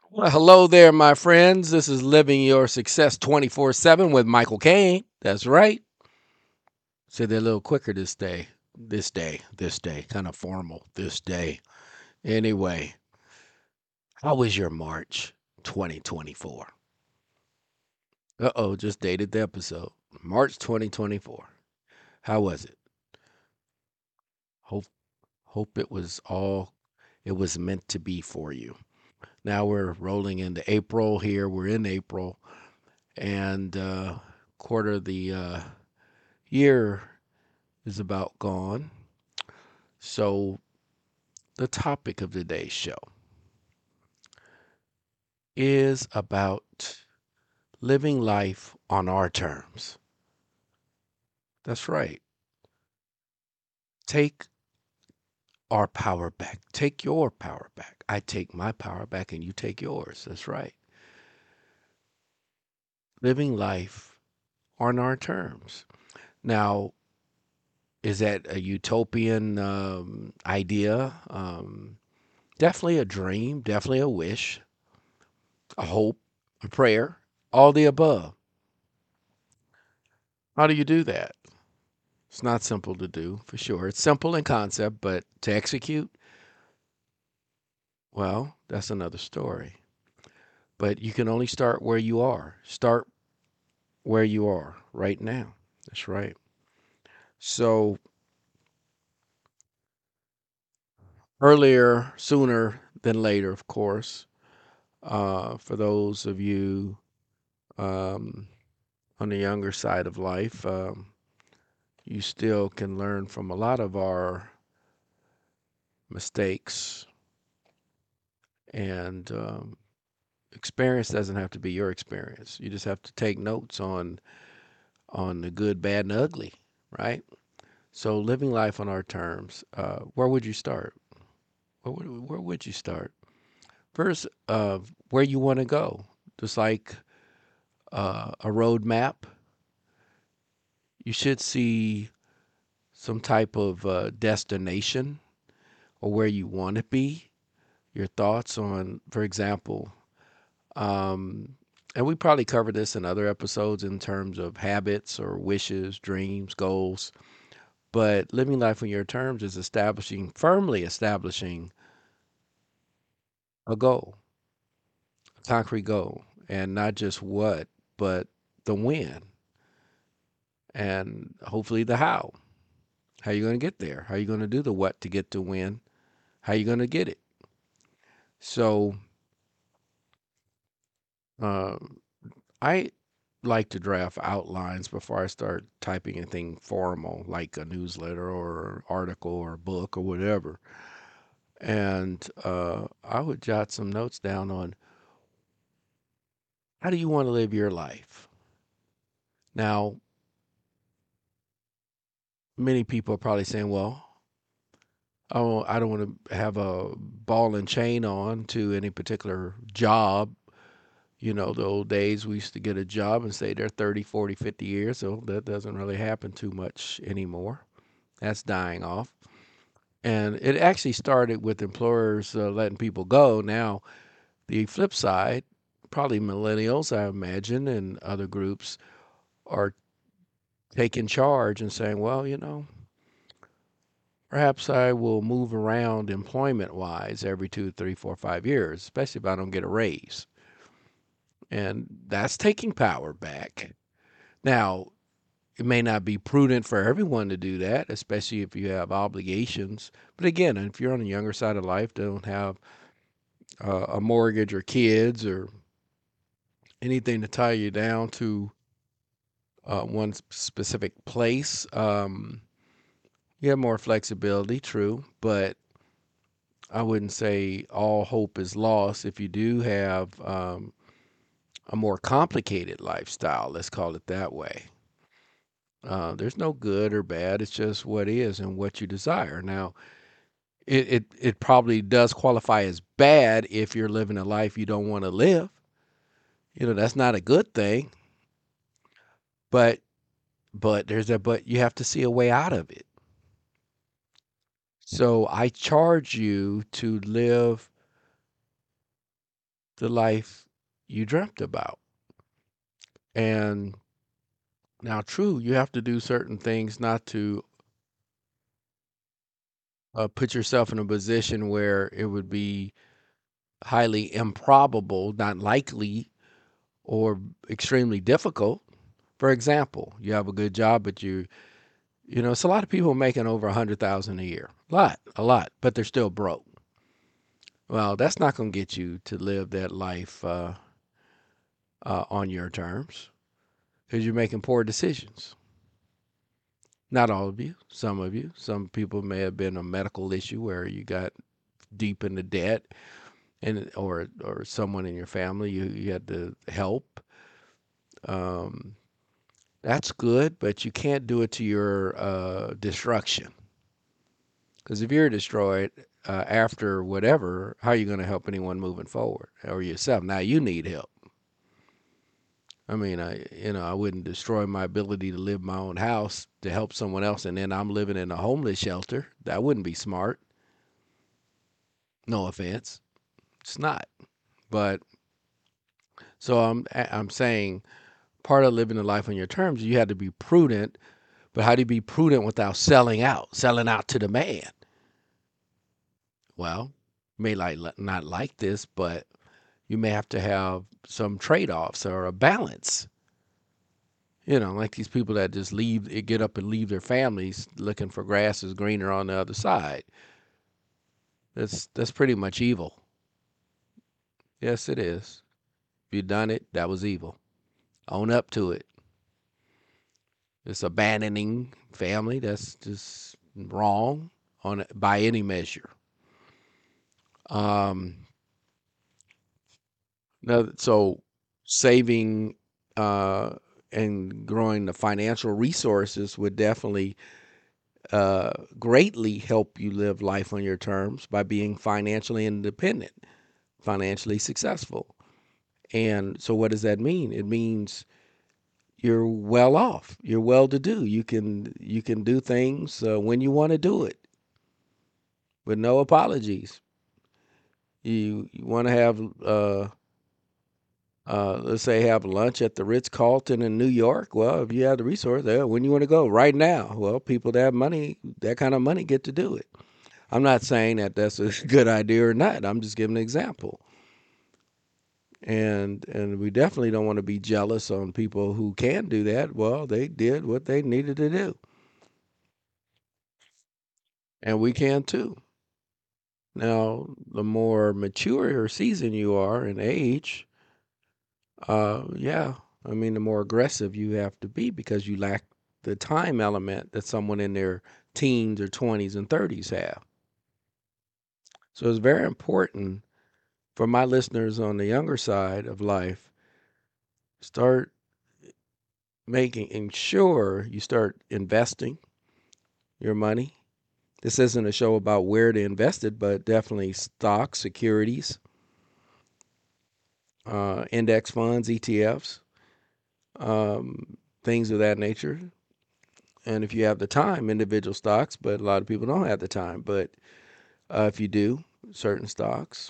Well, hello there, my friends. This is Living Your Success 24/7 with Michael Kane. That's right. Said that a little quicker this day. This day. Kind of formal. This day. Anyway, how was your March 2024? Uh-oh, just dated the episode. March 2024. How was it? Hope hope it was meant to be for you. Now we're rolling into April here. We're in April and quarter of the year is about gone. So, the topic of today's show is about living life on our terms. That's right. Take our power back. Take your power back. I take my power back and you take yours. That's right. Living life on our terms. Now, is that a utopian idea? Definitely a dream, definitely a wish, a hope, a prayer, all the above. How do you do that? It's not simple to do, for sure. It's simple in concept, but to execute, well, that's another story. But you can only start where you are. Start where you are right now. That's right. So, earlier, sooner than later, of course, for those of you um, on the younger side of life, you still can learn from a lot of our mistakes and experience doesn't have to be your experience. You just have to take notes on the good, bad, and ugly, right? So living life on our terms. Where would you start? Where would you start? First, where you want to go. Just like a road map, you should see some type of destination or where you want to be. Your thoughts on, for example, um, and we probably covered this in other episodes in terms of habits or wishes, dreams, goals. But living life on your terms is firmly establishing a goal, a concrete goal, and not just what, but the when, and hopefully the how. How you going to get there? How you going to do the what to get to when? How you going to get it? So, uh, I like to draft outlines before I start typing anything formal, like a newsletter or article or book or whatever. And I would jot some notes down on how do you want to live your life? Now, many people are probably saying, well, I don't want to have a ball and chain on to any particular job. You know, the old days we used to get a job and stay there 30, 40, 50 years. So that doesn't really happen too much anymore. That's dying off. And it actually started with employers letting people go. Now, the flip side, probably millennials, I imagine, and other groups are taking charge and saying, well, perhaps I will move around employment wise every 2, 3, 4, 5 years, especially if I don't get a raise. And that's taking power back. Now, it may not be prudent for everyone to do that, especially if you have obligations. But again, if you're on the younger side of life, don't have a mortgage or kids or anything to tie you down to one specific place, you have more flexibility, true, but I wouldn't say all hope is lost if you do have a more complicated lifestyle. Let's call it that way. There's no good or bad. It's just what is and what you desire. Now, it probably does qualify as bad if you're living a life you don't want to live. That's not a good thing. But but you have to see a way out of it. So I charge you to live the life you dreamt about. And now, true, you have to do certain things not to put yourself in a position where it would be highly improbable, not likely, or extremely difficult. For example, you have a good job, but it's a lot of people making over 100,000 a year. A lot, but they're still broke. Well, that's not going to get you to live that life on your terms because you're making poor decisions. Not all of you, some of you. Some people may have been a medical issue where you got deep into debt, and or someone in your family you had to help. Um, that's good, but you can't do it to your destruction. Because if you're destroyed after whatever, how are you going to help anyone moving forward or yourself? Now you need help. I mean, I wouldn't destroy my ability to live in my own house to help someone else, and then I'm living in a homeless shelter. That wouldn't be smart. No offense, it's not. But so I'm saying part of living a life on your terms, you have to be prudent. But how do you be prudent without selling out to the man? Well, you may not like this, but you may have to have some trade-offs or a balance. Like these people that just get up and leave their families looking for grass is greener on the other side. That's pretty much evil. Yes, it is. If you done it, that was evil. Own up to it. It's abandoning family. That's just wrong by any measure. Um, Now, so saving uh, and growing the financial resources would definitely greatly help you live life on your terms by being financially independent, financially successful. And so, what does that mean? It means you're well off. You're well to do. You can do things when you want to do it with no apologies. You want to have let's say have lunch at the Ritz Carlton in New York. Well, if you have the resource there, when you want to go, right now. Well, people that have money, that kind of money, get to do it. I'm not saying that that's a good idea or not. I'm just giving an example. And we definitely don't want to be jealous on people who can do that. Well, they did what they needed to do, and we can too. Now, the more mature or seasoned you are in age, yeah. I mean, the more aggressive you have to be because you lack the time element that someone in their teens or 20s and 30s have. So it's very important for my listeners on the younger side of life, start ensure you start investing your money. This isn't a show about where to invest it, but definitely stocks, securities, index funds, ETFs, things of that nature. And if you have the time, individual stocks, but a lot of people don't have the time. But if you do, certain stocks,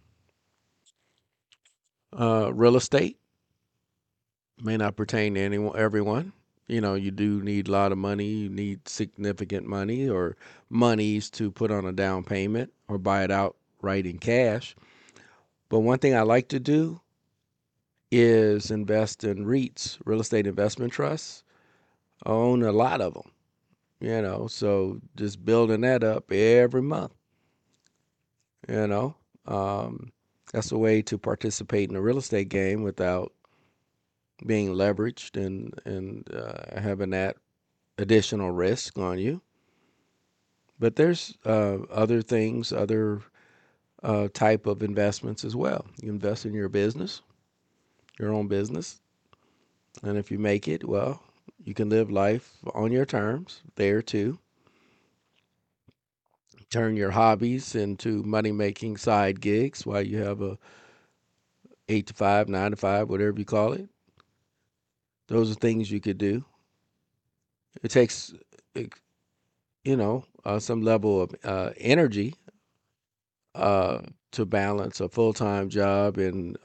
real estate may not pertain to everyone. You do need a lot of money. You need significant money or monies to put on a down payment or buy it outright in cash. But one thing I like to do is invest in REITs, real estate investment trusts. I own a lot of them, so just building that up every month. You know, um, that's a way to participate in the real estate game without being leveraged and having that additional risk on you. But there's other things, other type of investments as well. You invest in your own business, and if you make it, well, you can live life on your terms there too. Turn your hobbies into money making side gigs while you have a 8 to 5, 9 to 5, whatever you call it. Those are things you could do. It takes, some level of energy, to balance a full-time job and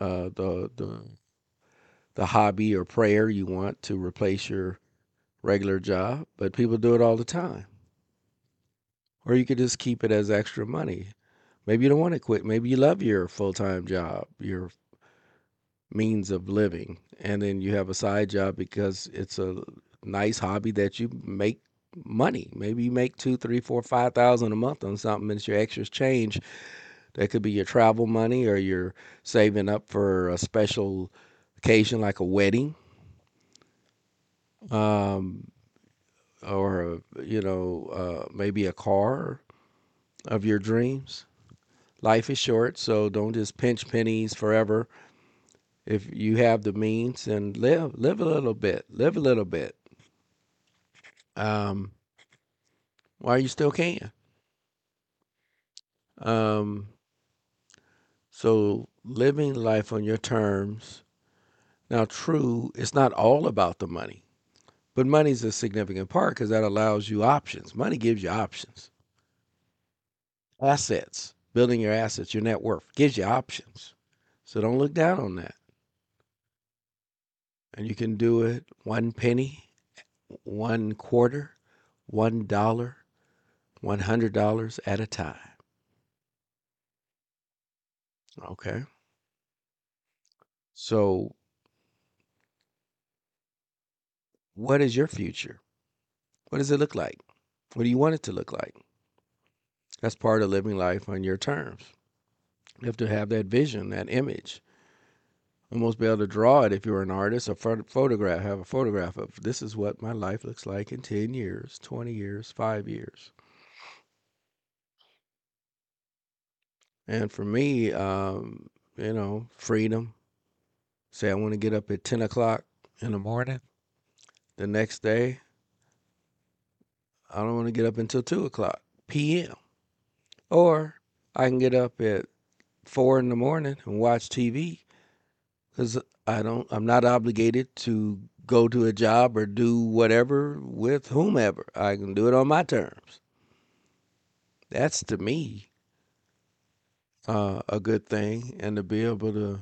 the hobby or prayer you want to replace your regular job, but people do it all the time. Or you could just keep it as extra money. Maybe you don't want to quit. Maybe you love your full-time job, your means of living, and then you have a side job because it's a nice hobby that you make money. Maybe you make 2, 3, 4, 5,000 a month on something, and it's your extra change. That could be your travel money, or you're saving up for a special occasion like a wedding, um, or maybe a car of your dreams. Life is short, so don't just pinch pennies forever. If you have the means, and live a little bit, live a little bit. Um, while you still can. Um, so living life on your terms. Now, true, it's not all about the money, but money's a significant part because that allows you options. Money gives you options. Assets, building your assets, your net worth gives you options. So don't look down on that. And you can do it 1 penny, 1 quarter, $1, $100 at a time. Okay. So, what is your future? What does it look like? What do you want it to look like? That's part of living life on your terms. You have to have that vision, that image. Almost be able to draw it if you're an artist, or photograph, have a photograph of this is what my life looks like in 10 years, 20 years, 5 years. And for me, freedom. Say I want to get up at 10 o'clock in the morning. The next day, I don't want to get up until 2 o'clock p.m. Or I can get up at 4 in the morning and watch TV because I'm not obligated to go to a job or do whatever with whomever. I can do it on my terms. That's to me a good thing, and to be able to,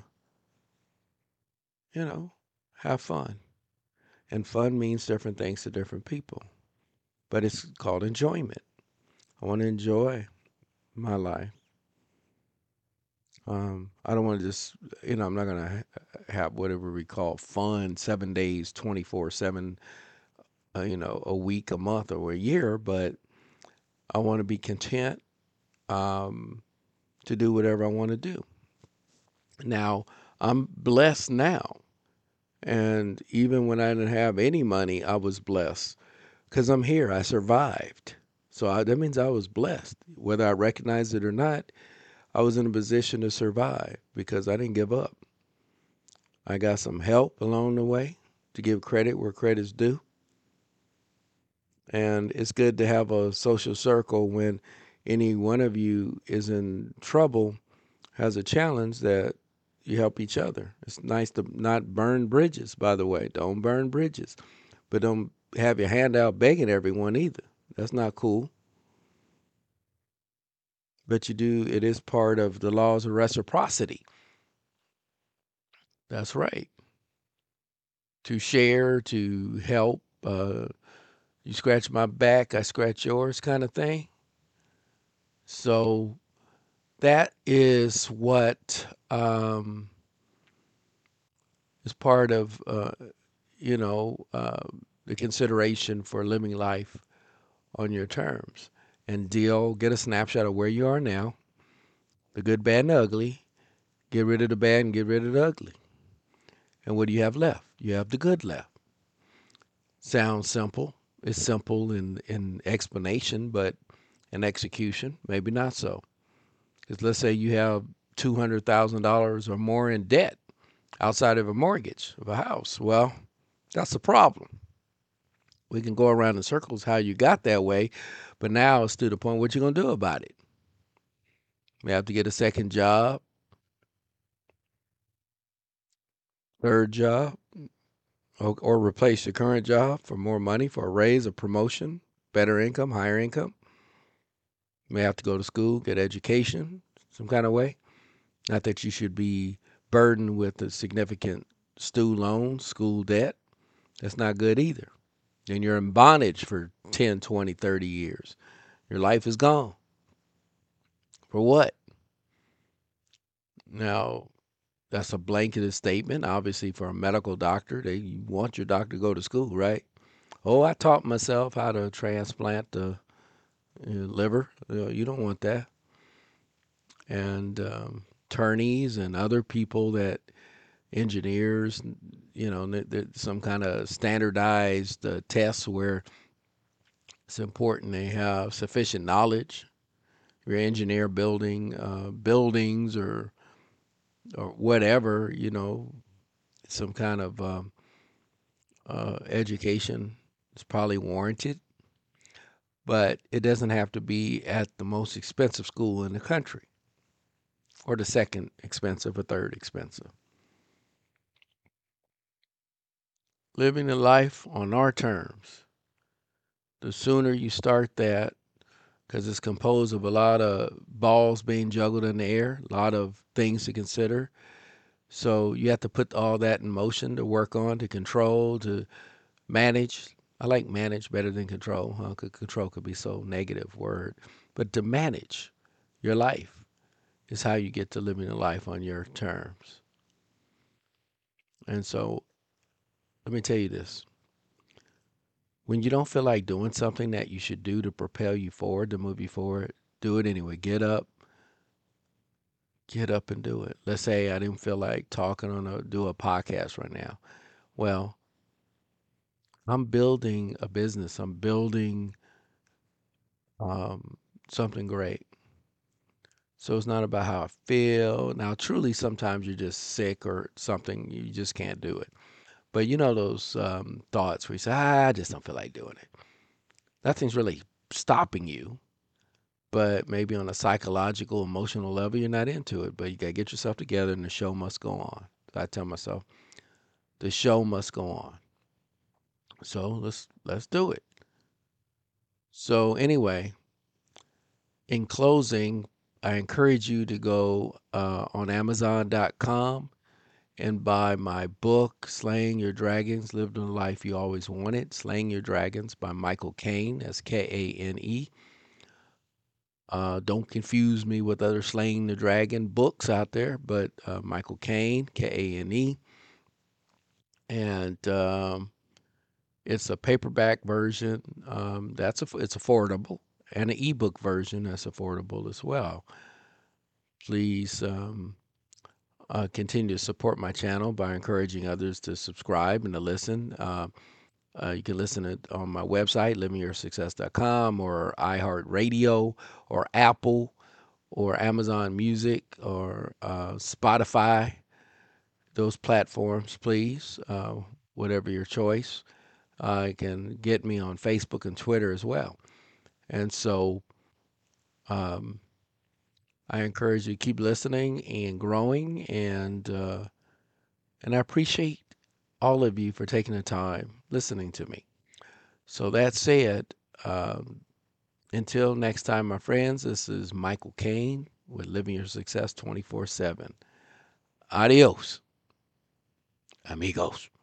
have fun. And fun means different things to different people, but it's called enjoyment. I want to enjoy my life. I don't want to just, I'm not going to have whatever we call fun 7 days, 24/7, a week, a month, or a year, but I want to be content to do whatever I want to do. Now, I'm blessed now. And even when I didn't have any money, I was blessed because I'm here. I survived. So that means I was blessed. Whether I recognize it or not, I was in a position to survive because I didn't give up. I got some help along the way, to give credit where credit's due. And it's good to have a social circle when any one of you is in trouble, has a challenge, that you help each other. It's nice to not burn bridges, by the way. Don't burn bridges. But don't have your hand out begging everyone either. That's not cool. But it is part of the laws of reciprocity. That's right. To share, to help. You scratch my back, I scratch yours, kind of thing. So that is what is part of, the consideration for living life on your terms. And get a snapshot of where you are now, the good, bad, and ugly. Get rid of the bad and get rid of the ugly. And what do you have left? You have the good left. Sounds simple. It's simple in explanation, but in execution, maybe not so. Because let's say you have $200,000 or more in debt outside of a mortgage of a house. Well, that's a problem. We can go around in circles how you got that way, but now it's to the point what you're going to do about it. You have to get a second job, third job, or replace your current job for more money, for a raise, a promotion, better income, higher income. You may have to go to school, get education some kind of way. Not that you should be burdened with a significant student loan, school debt. That's not good either. Then you're in bondage for 10, 20, 30 years. Your life is gone. For what? Now, that's a blanketed statement. Obviously, for a medical doctor, you want your doctor to go to school, right? Oh, I taught myself how to transplant the liver. You don't want that. And attorneys and other people that engineers, some kind of standardized tests where it's important they have sufficient knowledge. Your engineer building buildings or whatever, some kind of education is probably warranted, but it doesn't have to be at the most expensive school in the country or the second expensive or third expensive. Living a life on our terms. The sooner you start that, because it's composed of a lot of balls being juggled in the air, a lot of things to consider. So you have to put all that in motion to work on, to control, to manage. I like manage better than control. Huh? Control could be so negative word, but to manage your life is how you get to living a life on your terms. And so let me tell you this. When you don't feel like doing something that you should do to propel you forward, to move you forward, do it anyway. Get up and do it. Let's say I didn't feel like do a podcast right now. Well, I'm building a business. I'm building um, something great. So it's not about how I feel. Now, truly, sometimes you're just sick or something. You just can't do it. But you know those thoughts where you say, I just don't feel like doing it. Nothing's really stopping you, but maybe on a psychological, emotional level, you're not into it. But you got to get yourself together and the show must go on. So I tell myself, the show must go on. So let's do it. So anyway, in closing, I encourage you to go on Amazon.com and buy my book, Slaying Your Dragons, Live the Life You Always Wanted. Slaying Your Dragons by Michael Kane. That's Kane. Don't confuse me with other Slaying the Dragon books out there, but Michael Kane, Kane. And it's a paperback version it's affordable, and an ebook version that's affordable as well. Please continue to support my channel by encouraging others to subscribe and to listen. You can listen it on my website, livingyoursuccess.com, or iHeartRadio, or Apple, or Amazon Music, or Spotify. Those platforms, please, whatever your choice. You can get me on Facebook and Twitter as well. And so um, I encourage you to keep listening and growing, and I appreciate all of you for taking the time listening to me. So that said, um, until next time, my friends, this is Michael Kane with Living Your Success 24/7. Adios, amigos.